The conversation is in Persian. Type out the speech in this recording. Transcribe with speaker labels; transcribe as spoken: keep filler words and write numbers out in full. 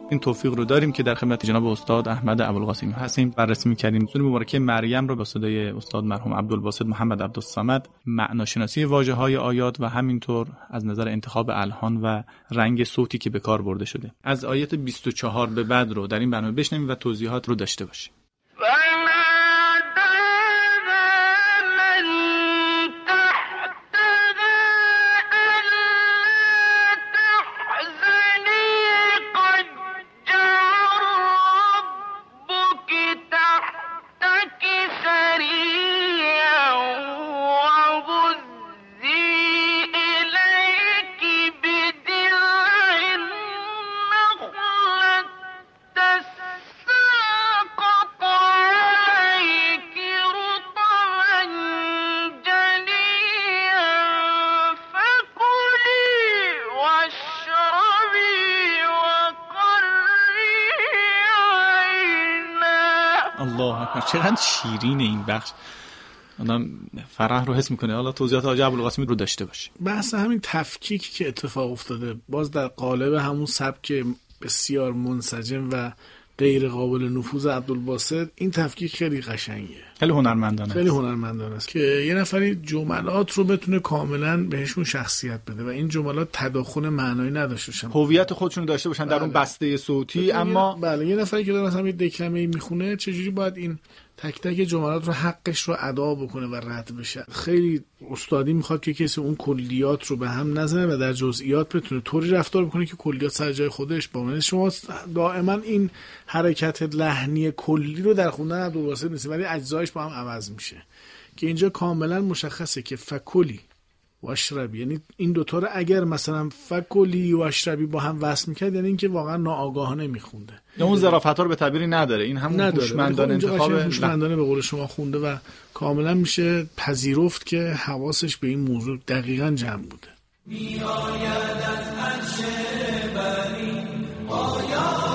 Speaker 1: این توفیق رو داریم که در خدمت جناب استاد احمد ابوالقاسمی هستیم. بررسی می‌کردیم سوره مبارکه مریم رو با صدای استاد مرحوم عبدالباسط محمد عبدالصمد، معناشناسی واژه‌های آیات و همینطور از نظر انتخاب الحان و رنگ صوتی که به کار برده شده. از آیات بیست و چهار به بعد رو در این برنامه بشنویم و توضیحات رو داشته باشیم. چقدر شیرین این بخش، آدم فرح رو حس میکنه. حالا توضیحات حاج ابوالقاسمی رو داشته باشیم.
Speaker 2: بحث همین تفکیکی که اتفاق افتاده باز در قالب همون سبک بسیار منسجم و غیر قابل نفوذ عبدالباسط، این تفکیک خیلی قشنگه،
Speaker 1: خیلی هنرمندانه
Speaker 2: خیلی هنرمندانه است که یه نفری جملات رو بتونه کاملا بهشون شخصیت بده و این جملات تداخل معنایی نداشته باشن،
Speaker 1: هویت خودشون داشته باشن در اون بسته صوتی. اما
Speaker 2: بله یه نفری که داره مثلا یه دکلمه میخونه چجوری باید این تک تک جملات رو حقش رو ادا بکنه و رد بشه. خیلی استادی میخواد که کسی اون کلیات رو به هم نزنه و در جزئیات بتونه طوری رفتار بکنه که کلیات سر جای خودش باشه. شما دائما این حرکت لحنی کلی رو در خوندن عبدالباسط نیست، ولی اجزایش با هم عوض میشه که اینجا کاملا مشخصه که فکلی و اشربی، یعنی این دوتا رو اگر مثلا فکلی و اشربی با هم وصل میکرد یعنی اینکه واقعا ناآگاهانه میخونده،
Speaker 1: یا اون ظرافت‌ها رو به تعبیری نداره، این همون هوشمندانه انتخاب
Speaker 2: هوشمندانه به قول شما خونده و کاملا میشه پذیرفت که حواسش به این موضوع دقیقاً جمع بوده. میآید از عرش بری آیا